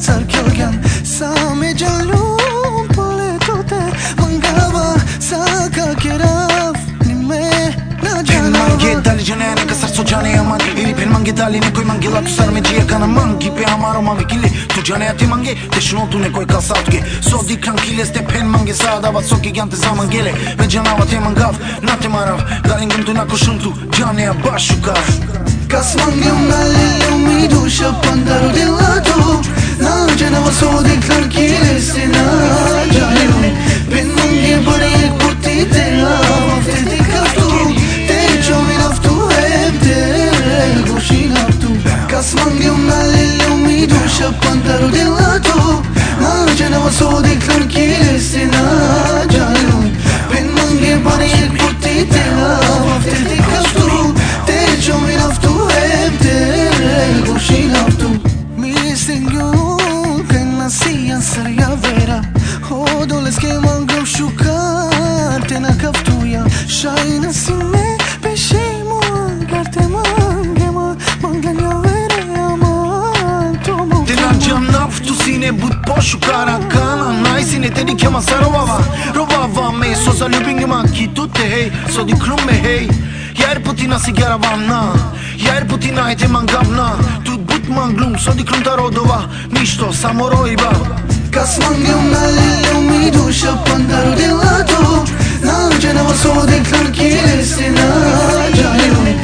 car kelgan sa me gjalun poletote mangava sa ka keraf nime na Pen janava mange dali janene kasar so jane aman iri pen mange dali ne koi mange la tu sar me jia kana mangi pe amaro mange kile tu jane ati mange te shno tu ne koi kasat ke so di tranquiles te pen mange sada va so gigante zaman gele me janava te mangav na te marav galingum tu na koshuntu jane abashuka Kas mangem nalilo mi dusha pandaru dilato na janava so di tranquiles na jalio pen mange bade ek putti te afte te kaftu te jomin aftu hebde goshin aftu Kas mangem nalilo mi dusha pandaru dilato na janava so di tranquiles na jalio pen mange bade ek putti te afte te kaftu te jomin aftu hebde goshin aftu Nasiyan sarja vera Hodoles ke mangam shukar Te na kaftuja Shajna si me Peshimu Agar te mangema Manganja vere aman Tomo Te na gjam naftu sine but po shukara kana Najsine te di kema sa rovava me So za ljubim ma kitu te hej So di krum me hej Jer putina si gjera vamna Jer putina e te mangavna Tu but manglum So di krum ta rodova Ništo samo rojba Kas mangem nalilo mi dusha pandaru dilato Na janava so di tranquiles na jalio